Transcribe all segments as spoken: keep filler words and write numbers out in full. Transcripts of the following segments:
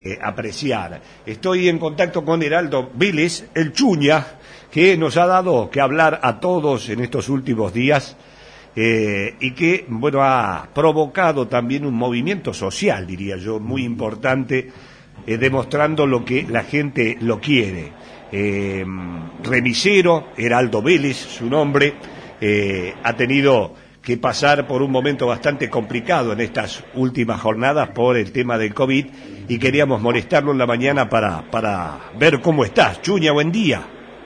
Eh, apreciar. Estoy en contacto con Heraldo Vélez, el Chuña, que nos ha dado que hablar a todos en estos últimos días eh, y que, bueno, ha provocado también un movimiento social, diría yo, muy importante, eh, demostrando lo que la gente lo quiere. Eh, remisero, Heraldo Vélez, su nombre, eh, ha tenido que pasar por un momento bastante complicado en estas últimas jornadas por el tema del COVID y queríamos molestarlo en la mañana para, para ver cómo estás. Chuña, buen día.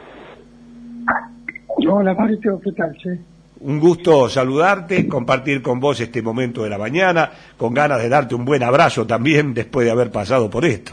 Hola, Marito, ¿qué tal? Sí. Un gusto saludarte, compartir con vos este momento de la mañana, con ganas de darte un buen abrazo también después de haber pasado por esto.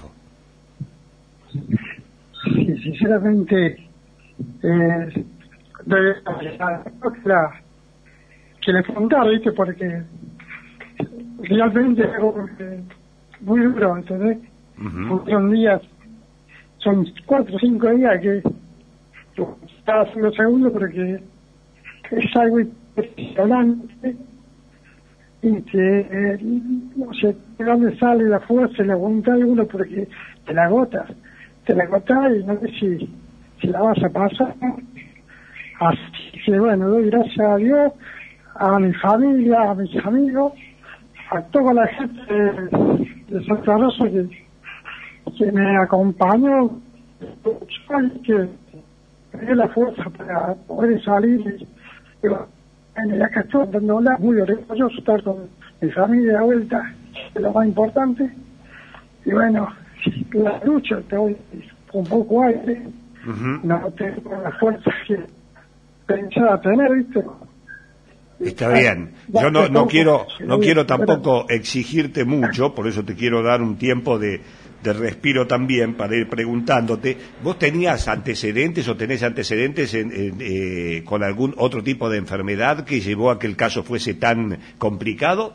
Sí, sinceramente, eh, de, la, que le preguntara, ¿viste? Porque realmente es algo muy duro, ¿entendés? Uh-huh. Porque son días, son cuatro o cinco días que yo estaba haciendo segundo porque es algo impresionante y que eh, no sé de dónde sale la fuerza y la voluntad de uno porque te la agotas, te la agotas y no sé si, si la vas a pasar. Así que bueno, doy gracias a Dios, a mi familia, a mis amigos, a toda la gente de, de Santa Rosa que, que me acompañó, que me dio la fuerza para poder salir. Y, y bueno, acá estoy dándola, muy orgulloso estar con mi familia de vuelta, es lo más importante. Y bueno, la lucha, te voy con poco aire, uh-huh. No tengo la fuerza que pensaba tener, ¿viste? Está bien. Yo no, no quiero, no quiero tampoco exigirte mucho, por eso te quiero dar un tiempo de, de respiro también para ir preguntándote. ¿Vos tenías antecedentes o tenés antecedentes en, en, eh, con algún otro tipo de enfermedad que llevó a que el caso fuese tan complicado?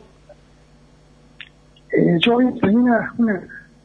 Eh, yo tenía una, una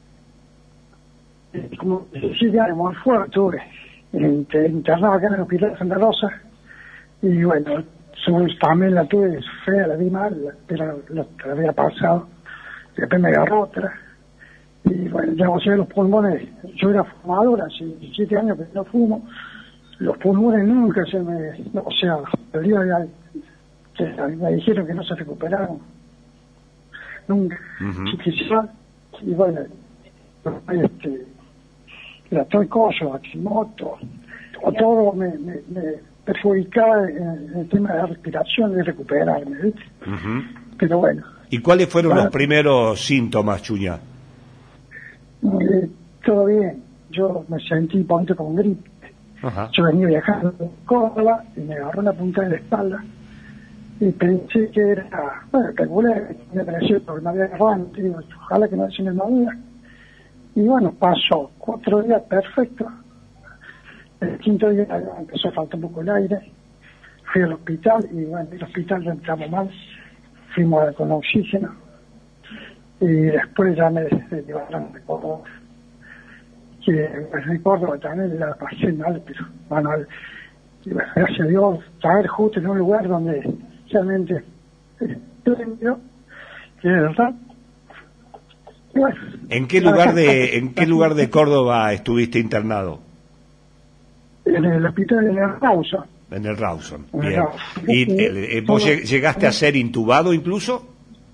eh, como decía, muy fuerte, estuve internado acá en el Hospital de Santa Rosa y bueno, también la tuve fea, la di mal, pero la, la había pasado, después me agarró otra, y bueno, ya o sea, los pulmones, yo era fumador, hace diecisiete años que no fumo, los pulmones nunca se me, no, o sea, el día de que me dijeron que no se recuperaron, nunca, uh-huh. Quizá, y bueno, este, la estoy coso, aquí moto, o todo me, me, me perjudicada en el tema de la respiración y recuperarme, ¿viste? Uh-huh. Pero bueno. ¿Y cuáles fueron para... los primeros síntomas, Chuña? Eh, todo bien. Yo me sentí un poquito con gripe. Uh-huh. Yo venía viajando de Córdoba y me agarró una punta de la espalda y pensé que era, bueno, calculé, me pareció porque me había agarrado antes, digo, ojalá que no se me movía. Y bueno, pasó cuatro días perfectos. El quinto día empezó a faltar un poco el aire, fui al hospital y bueno, el hospital ya entramos mal, fuimos con oxígeno y después ya me llevaron de Córdoba, que pues, de Córdoba también la pasé mal, pero bueno, y, bueno, gracias a Dios, estar justo en un lugar donde realmente espléndido, que es verdad. Bueno, ¿En qué lugar de en qué lugar de Córdoba estuviste internado? En el hospital en el Rawson. En el Rawson, bien. ¿Y eh, vos llegaste a ser intubado incluso?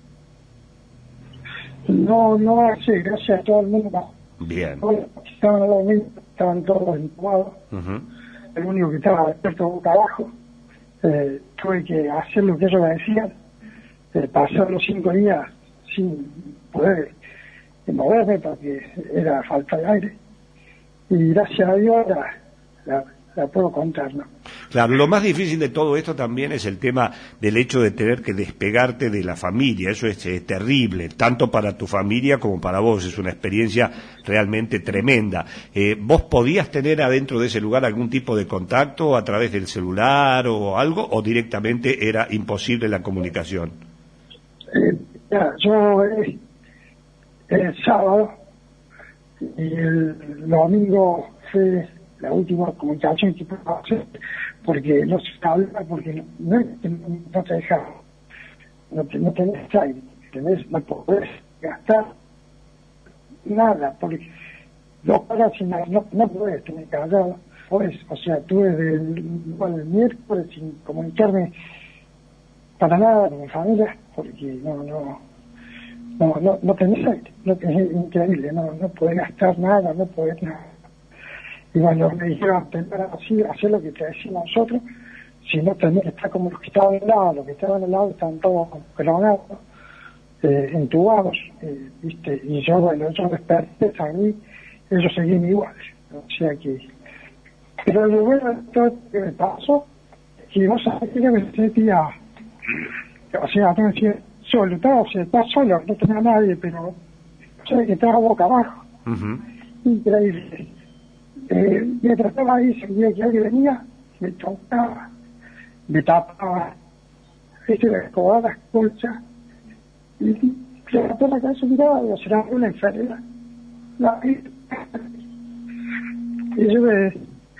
No, no, sí, gracias a todo el mundo. Bien. Estaban, estaban todos intubados. Uh-huh. El único que estaba despierto boca abajo. Eh, tuve que hacer lo que ellos me decían. Eh, pasar los cinco días sin poder moverme porque era falta de aire. Y gracias a Dios la, la, la puedo contar, ¿no? Claro, lo más difícil de todo esto también es el tema del hecho de tener que despegarte de la familia. Eso es, es terrible, tanto para tu familia como para vos. Es una experiencia realmente tremenda. Eh, ¿Vos podías tener adentro de ese lugar algún tipo de contacto a través del celular o algo, o directamente era imposible la comunicación? Eh, ya, yo eh, el sábado y el domingo fue la última comunicación que pude hacer, porque no se habla, porque no, no, no te deja, no, te, no tenés aire, tenés, no podés gastar nada, porque dos horas sin nada, no, no puedes tener callado, pues, o sea, tuve del, bueno, el miércoles sin comunicarme para nada con mi familia, porque no, no, no, no, no tenés, no tenés, increíble, no, no podés gastar nada, no podés nada. Y bueno, me dijeron, así, hacer lo que te decimos nosotros, si no tenés que estar como los que estaban al lado, los que estaban al lado están todos coronados, eh, entubados, eh, viste, y yo, bueno, yo desperté, salí, ellos seguían iguales, o sea que, pero lo bueno de todo lo que me pasó, que vos sabés que yo me sentía, o sea, no decía, solo, estaba, o sea, estaba solo, no tenía a nadie, pero, o sea, que estaba boca abajo, uh-huh. Increíble. Eh, me trataba ahí, sentía que alguien venía, me tocaba, me tapaba, este, la escobada, las colchas, y se levantó la cabeza y miraba, digo, será una enfermedad. La, y, y yo me,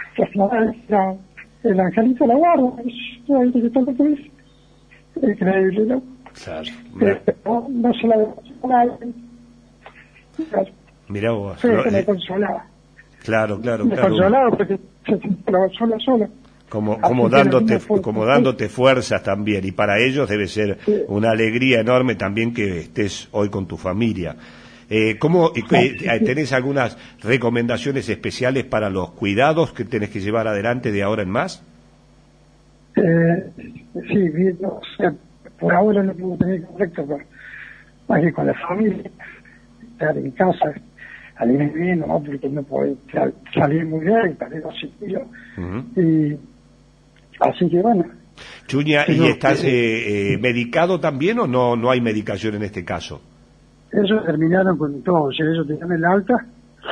era el angelito de la guarda, y ahí que todo lo que dice, increíble, ¿no? Claro. Eh, no, no se la dejó a nadie. Claro. Mirá vos. Sí, lo, que me eh, consolaba. Claro, claro, me claro. consolaba porque se sentía sola, sola. Como, como dándote, como dándote fuerzas también, y para ellos debe ser sí. una alegría enorme también que estés hoy con tu familia. Eh, ¿cómo, eh, ¿Tenés algunas recomendaciones especiales para los cuidados que tenés que llevar adelante de ahora en más? Eh, sí, no, o sea, por ahora no puedo tener contacto con, más que con la familia, estar en casa, salir bien, ¿no? Porque no puedo salir muy bien, para los kilos. Uh-huh. Y así que bueno. Chuña, ¿y estás eh, eh, medicado también o no no hay medicación en este caso? Ellos terminaron con todo, o sea, ellos tenían el alta,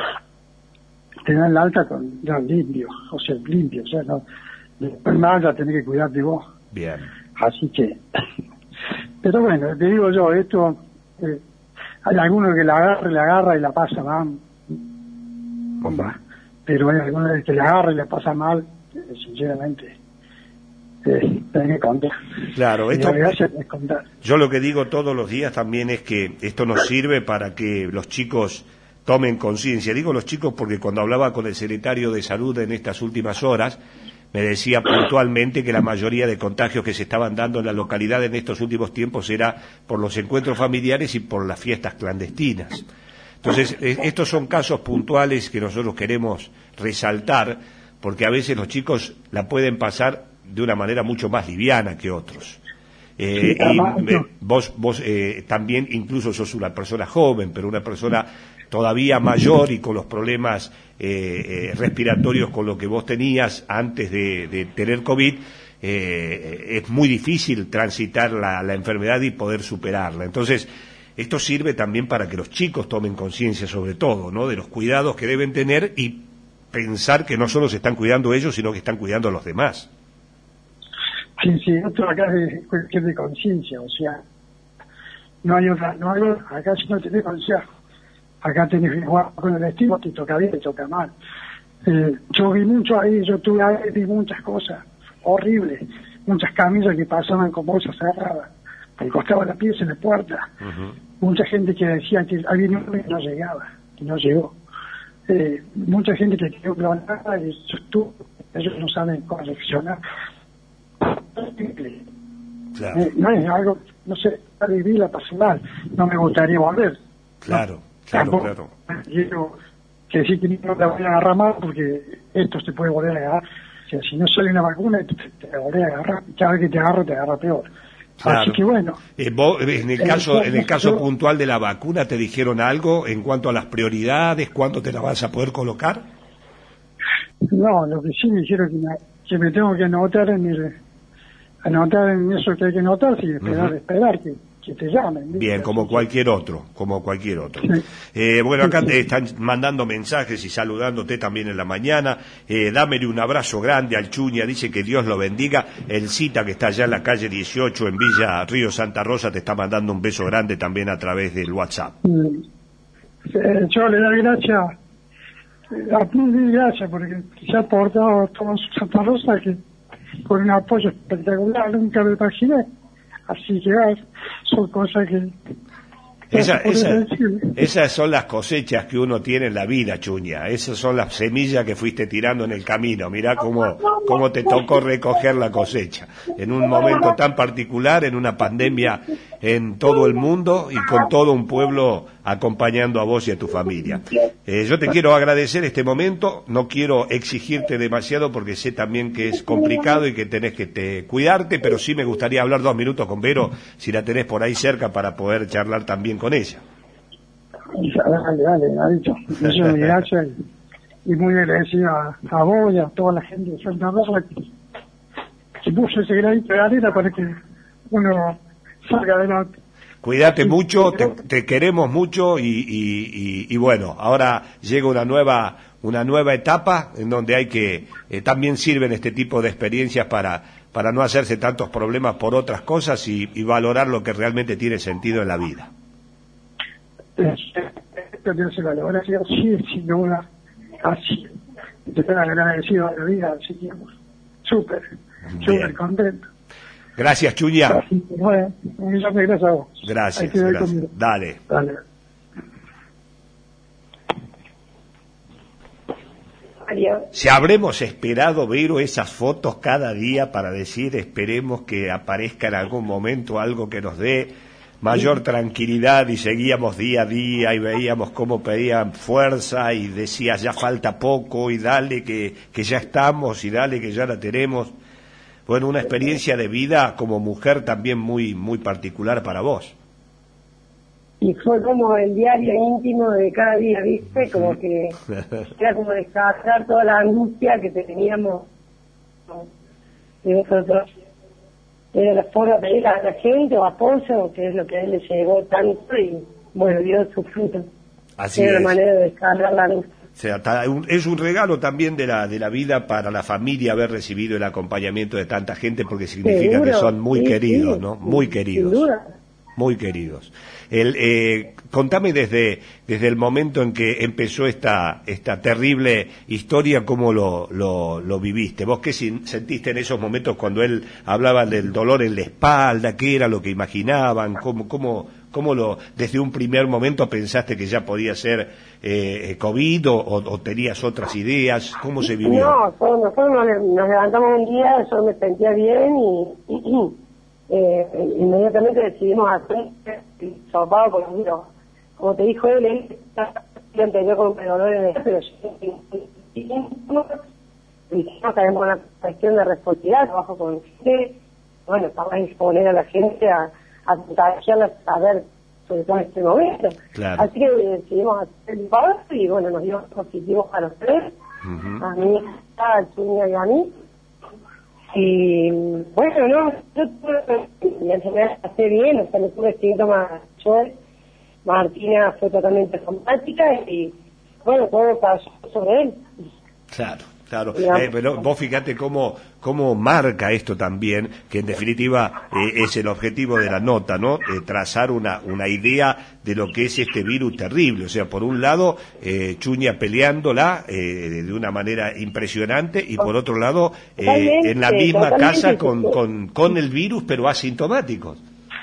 tenían el alta con ya limpio, o sea, limpio, o sea, no, después más ya tenés que cuidarte vos. Bien. Así que, pero bueno, te digo yo, esto, eh, hay algunos que la agarra y la agarra y la pasa mal, uh-huh. Pero hay algunos que la agarra y la pasa mal, eh, sinceramente. Eh, tenés que contar. Claro, esto, contar. Yo lo que digo todos los días también es que esto nos sirve para que los chicos tomen conciencia. Digo los chicos porque cuando hablaba con el secretario de Salud en estas últimas horas, me decía puntualmente que la mayoría de contagios que se estaban dando en la localidad en estos últimos tiempos era por los encuentros familiares y por las fiestas clandestinas. Entonces, estos son casos puntuales que nosotros queremos resaltar, porque a veces los chicos la pueden pasar de una manera mucho más liviana que otros. Eh, sí, y eh, vos, vos eh, también incluso sos una persona joven, pero una persona todavía mayor y con los problemas eh, eh, respiratorios con lo que vos tenías antes de, de tener COVID, eh, es muy difícil transitar la, la enfermedad y poder superarla. Entonces, esto sirve también para que los chicos tomen conciencia sobre todo, ¿no?, de los cuidados que deben tener y pensar que no solo se están cuidando ellos, sino que están cuidando a los demás. Sí, sí, esto acá es cuestión de conciencia, o sea, no hay otra, no hay otra, acá si no tenés conciencia, acá tenés que jugar con el destino, te toca bien, te toca mal. Eh, yo vi mucho ahí, yo tuve ahí, vi muchas cosas horribles, muchas camillas que pasaban con bolsas cerradas, por el costado de la pieza en la puerta, uh-huh. Mucha gente que decía que había un hombre que no llegaba, que no llegó. Eh, mucha gente que quedó clonada y eso estuvo, ellos no saben cómo reaccionar. Claro. Eh, no es algo, no sé, la viví, la pasé mal, no me gustaría volver. Claro, no, claro, tampoco claro. Quiero que decir que no la voy a agarrar mal porque esto se puede volver a agarrar. O sea, si no sale una vacuna, te, te, te volvés a agarrar. Cada vez que te agarro, te agarra peor. Claro. Así que bueno. Eh, vos, en el caso, en el caso puntual de la vacuna, ¿te dijeron algo en cuanto a las prioridades? ¿Cuándo te la vas a poder colocar? No, lo que sí me dijeron que me, que me tengo que anotar en el, anotar en eso que hay que anotar y esperar, uh-huh. esperar que, que te llamen. ¿Viste? Bien, como cualquier otro, como cualquier otro. Sí. Eh, bueno, acá te están mandando mensajes y saludándote también en la mañana. Eh, dámele un abrazo grande al Chuña, dice que Dios lo bendiga. El Cita, que está allá en la calle dieciocho en Villa Río Santa Rosa, te está mandando un beso grande también a través del WhatsApp. Eh, yo le doy gracias, a mí gracias, porque se ha portado todo Santa Rosa que con un apoyo espectacular, nunca me imaginé. Así que son cosas que, Esa, esa, esas son las cosechas que uno tiene en la vida, Chuña. Esas son las semillas que fuiste tirando en el camino. Mirá cómo, cómo te tocó recoger la cosecha. En un momento tan particular, en una pandemia en todo el mundo y con todo un pueblo acompañando a vos y a tu familia. Eh, yo te quiero agradecer este momento. No quiero exigirte demasiado porque sé también que es complicado y que tenés que te, cuidarte, pero sí me gustaría hablar dos minutos con Vero, si la tenés por ahí cerca para poder charlar también con ella. Dale, dale, ha dicho. Muchas gracias y, y muy agradecido a, a vos y a toda la gente de Santa Rosa que, que puso ese granito de arena para que uno salga adelante. Cuídate mucho, te, te queremos mucho y, y, y, y bueno, ahora llega una nueva una nueva etapa en donde hay que, eh, también sirven este tipo de experiencias para, para no hacerse tantos problemas por otras cosas y, y valorar lo que realmente tiene sentido en la vida. Esto tiene que valorar, sí, sin duda, así. Te estoy agradecido de la vida, así que súper, súper contento. Gracias, Chuña. Bueno, muchas gracias a vos. Gracias, gracias. Dale. Dale. Si habremos esperado, Vero, esas fotos cada día para decir, esperemos que aparezca en algún momento algo que nos dé mayor tranquilidad, y seguíamos día a día y veíamos cómo pedían fuerza y decías ya falta poco y dale que, que ya estamos y dale que ya la tenemos. Bueno, una experiencia de vida como mujer también muy muy particular para vos. Y fue como el diario íntimo de cada día, ¿viste? Como que era como descargar toda la angustia que teníamos de nosotros. Era la forma de pedir a la gente o apoyo, que es lo que a él le llegó tanto y, bueno, dio su fruto. Así era es. la manera de descargar la angustia. O sea, es un regalo también de la de la vida para la familia haber recibido el acompañamiento de tanta gente, porque significa Seguro, que son muy sí, queridos, sí, ¿no? Muy queridos. Sin duda. Muy queridos. El, eh, contame desde desde el momento en que empezó esta esta terrible historia, cómo lo lo, lo viviste. ¿Vos qué sentiste en esos momentos cuando él hablaba del dolor en la espalda? ¿Qué era lo que imaginaban? ¿Cómo cómo cómo lo desde un primer momento pensaste que ya podía ser eh, COVID o, o tenías otras ideas? ¿Cómo se vivió? No, nosotros nos, nos levantamos un día, yo me sentía bien y, y, y Eh, inmediatamente decidimos hacer el sopado con los virus. Como te dijo él, él está anterior con un dolor en el pero yo dijimos que tenemos una cuestión de responsabilidad, trabajo con gente, bueno, para exponer a la gente a, a contagiarla, a ver, sobre todo en este momento. Claro. Así que decidimos hacer el paso y bueno, nos dio positivos a los tres, uh-huh. a mí, a Chuña y a mí. Y bueno, no, yo la enfermedad la pasé bien, o sea, no tuve síntomas. Yo, Martina fue totalmente somática y bueno, todo cayó sobre él. Claro, claro. Eh, pero vos fíjate cómo, cómo marca esto también, que en definitiva eh, es el objetivo de la nota, ¿no? Eh, trazar una, una idea de lo que es este virus terrible. O sea, por un lado, eh, Chuña peleándola eh, de una manera impresionante y por otro lado, eh, en la misma casa con, con, con el virus, pero asintomáticos.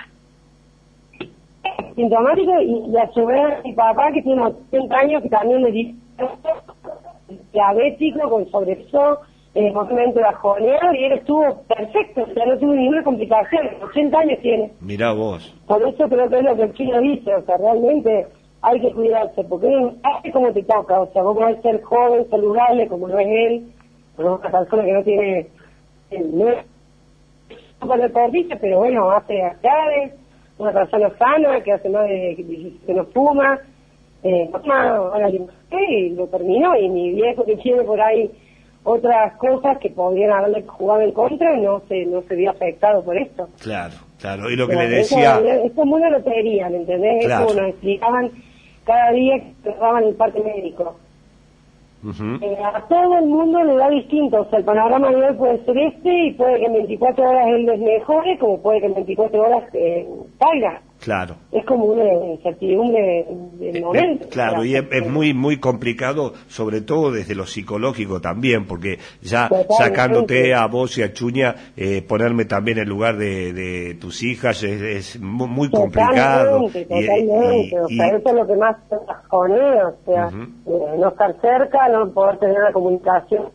Asintomático y, y a su vez mi papá, que tiene ochenta años, que también le dice diabético, con sobrepeso, eh, momento bajoneado, y él estuvo perfecto, o sea, no tuvo ninguna complicación, ochenta años tiene. Mirá vos. Por eso creo que es lo que el chino dice, o sea, realmente hay que cuidarse, porque no hace como te toca, o sea, vos podés ser joven, saludable, como lo es él, pero una persona que no tiene, no es para el deportista, pero bueno, hace actividades, una persona sana, que hace más de, que no fuma, eh, toma, y lo terminó, y mi viejo que tiene por ahí otras cosas que podrían haberle jugado en contra, no se no se vio afectado por esto. Claro, claro, y lo que Pero le decía... Eso, es como una lotería, ¿me entendés? Claro. Eso nos explicaban cada día que cerraban el parte médico. Uh-huh. Eh, a todo el mundo le da distinto, o sea, el panorama de hoy puede ser este, y puede que en veinticuatro horas él les mejore, como puede que en veinticuatro horas eh, caiga. Claro. Es como una incertidumbre del momento. Eh, claro, y es, es muy muy complicado, sobre todo desde lo psicológico también, porque ya Totalmente. Sacándote a vos y a Chuña, eh, ponerme también en lugar de, de tus hijas es, es muy, muy complicado. Totalmente, totalmente. Y, y, o sea, y, eso es lo que más te pone, o sea, uh-huh. eh, no estar cerca, no poder tener una comunicación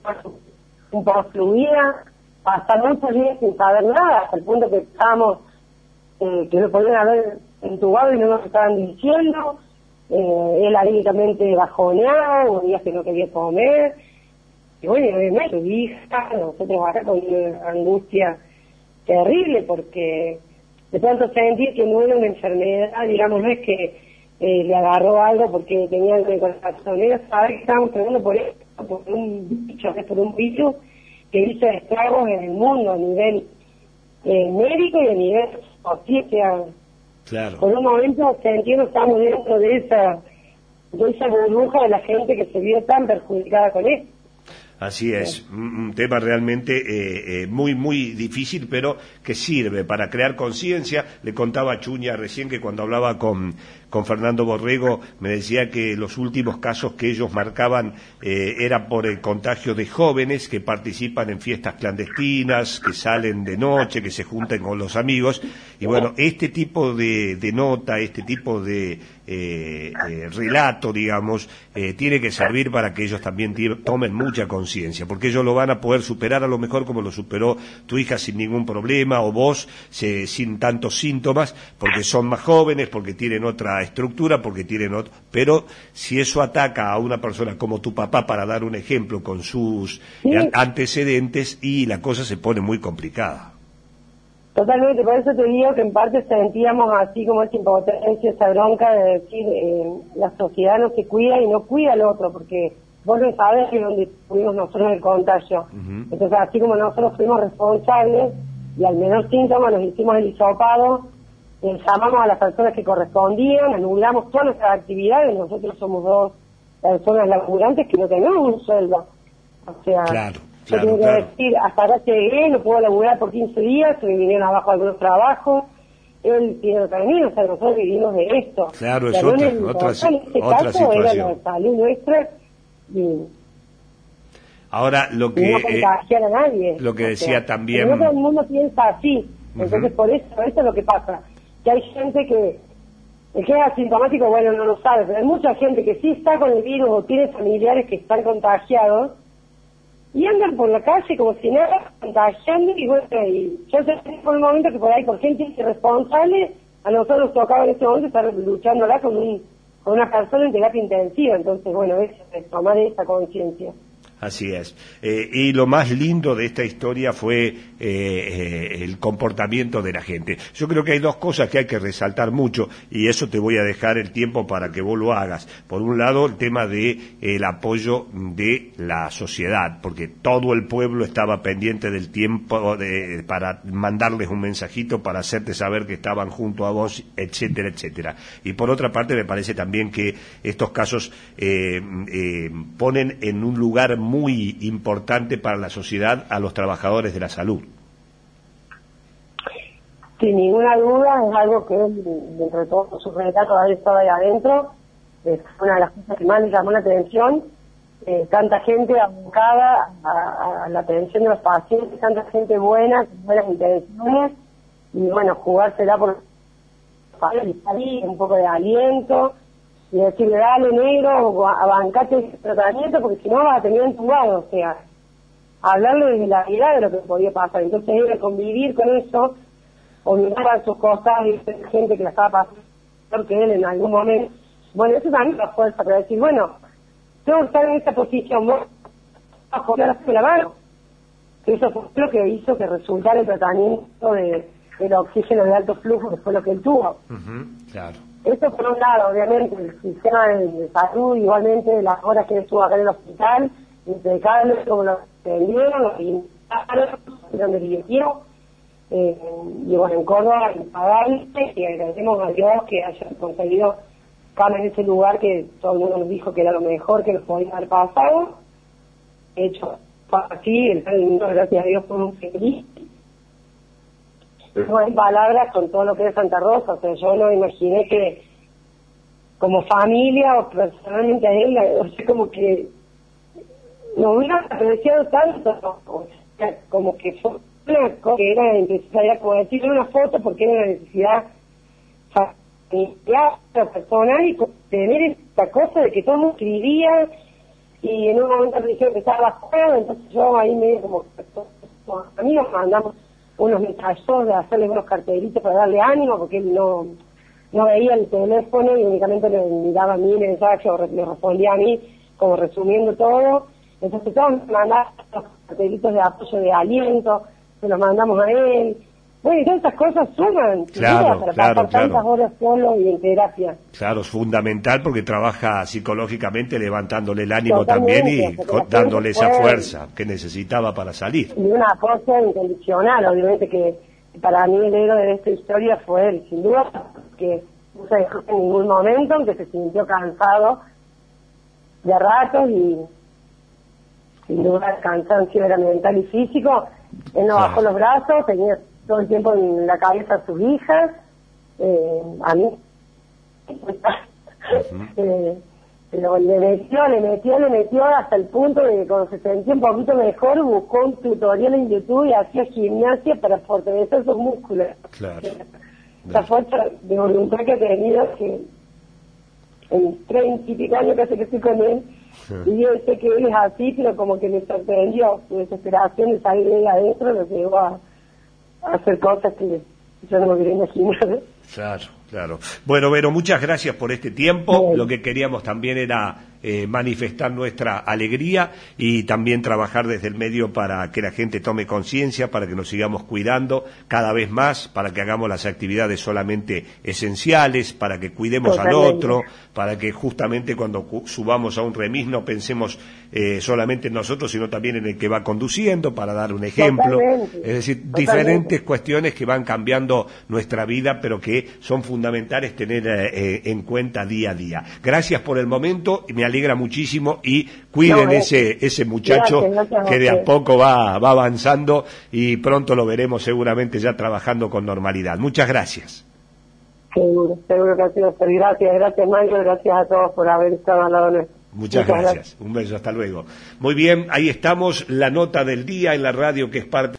un poco fluida, pasar muchos días sin saber nada, hasta el punto que estábamos Eh, que lo podían haber entubado y no nos estaban diciendo, eh, él anímicamente bajoneado, días que no quería comer, y bueno, obviamente su hija, nosotros acá con una angustia terrible, porque de pronto sentir que no era una enfermedad, digamos, no es que eh, le agarró algo porque tenía algo de corazón, era saber que estábamos tratando por esto, por un bicho, por un virus que hizo estragos en el mundo a nivel eh, médico y a nivel social. Claro. Por un momento sentimos que estamos dentro de esa de esa burbuja de la gente que se vio tan perjudicada con esto. Así es, un, un tema realmente eh, eh, muy, muy difícil, pero que sirve para crear conciencia. Le contaba a Chuña recién que cuando hablaba con, con Fernando Borrego, me decía que los últimos casos que ellos marcaban eh, era por el contagio de jóvenes que participan en fiestas clandestinas, que salen de noche, que se juntan con los amigos. Y bueno, este tipo de, de nota, este tipo de eh, eh, relato, digamos, eh, tiene que servir para que ellos también tomen mucha conciencia. Porque ellos lo van a poder superar a lo mejor como lo superó tu hija sin ningún problema, o vos se, sin tantos síntomas, porque son más jóvenes, porque tienen otra estructura, porque tienen otro... Pero si eso ataca a una persona como tu papá, para dar un ejemplo, con sus sí. antecedentes, y la cosa se pone muy complicada. Totalmente, por eso te digo que en parte sentíamos así como esa impotencia, esa bronca de decir, eh, la sociedad no se cuida y no cuida al otro, porque vos no sabés de dónde tuvimos nosotros el contagio. Uh-huh. Entonces, así como nosotros fuimos responsables y al menor síntoma nos hicimos el hisopado, eh, llamamos a las personas que correspondían, anulamos todas nuestras actividades. Nosotros somos dos personas laburantes que no tenemos un sueldo. O sea, claro, yo claro, tengo que claro. decir, hasta acá llegué, no puedo laburar por quince días, se me vinieron abajo algunos trabajos. Él tiene otro camino, o sea, nosotros vivimos de esto. Claro, es otra, en otra, en este otra caso situación. Era la salud nuestra. Y ahora lo que no contagiar eh, a nadie, lo que decía sea, también, no todo el mundo piensa así. Entonces uh-huh. por eso eso es lo que pasa, que hay gente que el que es asintomático, bueno, no lo sabe, pero hay mucha gente que sí está con el virus o tiene familiares que están contagiados y andan por la calle como si nada, contagiando. Y bueno, y yo sé por el momento que por ahí, por gente irresponsable, a nosotros nos tocaba en este momento estar luchándola con un con una persona en terapia intensiva. Entonces, bueno, es, es tomar esa conciencia. Así es. Eh, y lo más lindo de esta historia fue eh, eh, el comportamiento de la gente. Yo creo que hay dos cosas que hay que resaltar mucho, y eso te voy a dejar el tiempo para que vos lo hagas. Por un lado, el tema de eh, el apoyo de la sociedad, porque todo el pueblo estaba pendiente del tiempo de, para mandarles un mensajito, para hacerte saber que estaban junto a vos, etcétera, etcétera. Y por otra parte, me parece también que estos casos eh, eh, ponen en un lugar muy muy importante para la sociedad a los trabajadores de la salud. Sin ninguna duda, es algo que él, dentro de todo su relato, haber estado ahí adentro, es una de las cosas que más le llamó la atención. Eh, tanta gente abocada a, a la atención de los pacientes, tanta gente buena, con buenas intenciones, y bueno, jugársela por salir, un poco de aliento, y decirle, dale negro, abancate el tratamiento, porque si no vas a tener entubado. O sea, hablarle de la realidad de lo que podía pasar. Entonces era convivir con eso, obligar a sus cosas, y gente que la estaba pasando peor que él en algún momento. Bueno, eso también la fuerza para decir, bueno, tengo que estar en esta posición, vos a joder la mano. Que eso fue lo que hizo que resultara el tratamiento de, del oxígeno de alto flujo, que fue lo que él tuvo. Uh-huh, claro. Eso por un lado, obviamente, el sistema de, de salud, igualmente las horas que estuvo acá en el hospital, impecables, como lo atendieron, lo pintaron, donde divirtieron, eh, y bueno, en Córdoba, impagable, y agradecemos a Dios que haya conseguido cama en ese lugar que todo el mundo nos dijo que era lo mejor que nos podía haber pasado. De hecho, fue así, el mundo, gracias a Dios, fue muy feliz. no en palabras con todo lo que es Santa Rosa. O sea, yo no imaginé que como familia o personalmente a él, o sea, como que no hubiera apreciado tanto, o sea, como que fue una cosa que era necesaria, como decir una foto porque era una necesidad familiar, personal, y tener esta cosa de que todo el mundo escribía, y en un momento me dijeron que estaba bajado, entonces yo ahí medio como, como amigos mandamos unos mensajes de hacerle unos cartelitos para darle ánimo, porque él no no veía el teléfono y únicamente le miraba a mí el mensaje o le respondía a mí, como resumiendo todo. Entonces todos mandamos los cartelitos de apoyo, de aliento, se los mandamos a él. Bueno, y todas esas cosas suman, claro, para claro, pasar claro. tantas horas solo y en terapia. Claro, es fundamental porque trabaja psicológicamente levantándole el ánimo Totalmente, también y porque dándole esa fue- fuerza que necesitaba para salir. Y una apoyo incondicional, obviamente que para mí el héroe de esta historia fue él, sin duda, que no se dejó en ningún momento, aunque se sintió cansado de ratos y sin duda el cansancio era mental y físico. Él no Claro. bajó los brazos, tenía todo el tiempo en la cabeza a sus hijas, eh, a mí. eh, pero le metió, le metió, le metió hasta el punto de que cuando se sentía un poquito mejor buscó un tutorial en YouTube y hacía gimnasia para fortalecer sus músculos. Claro. Esa fuerza de voluntad que he tenido, que en treinta y pico años que hace que estoy con él, Sí. y yo sé que él es así, pero como que me sorprendió, su desesperación de salir de ahí adentro lo llevó a, a hacer cosas que yo no me hubiera imaginado. Claro, claro. Bueno, Vero, muchas gracias por este tiempo. Bien. Lo que queríamos también era eh, manifestar nuestra alegría y también trabajar desde el medio para que la gente tome conciencia, para que nos sigamos cuidando cada vez más, para que hagamos las actividades solamente esenciales, para que cuidemos Totalmente. al otro, para que justamente cuando cu- subamos a un remis no pensemos eh, solamente en nosotros, sino también en el que va conduciendo, para dar un ejemplo. Totalmente. Es decir, Totalmente. diferentes cuestiones que van cambiando nuestra vida, pero que son fundamentales tener eh, en cuenta día a día. Gracias por el momento, me alegra muchísimo y cuiden No, ese ese muchacho gracias, gracias a que de a usted. poco va, va avanzando y pronto lo veremos seguramente ya trabajando con normalidad. Muchas gracias. Seguro, seguro que ha sido así. Gracias, gracias Michael, gracias a todos por haber estado al lado nuestro. Muchas gracias. Un beso, hasta luego. Muy bien, ahí estamos, la nota del día en la radio que es parte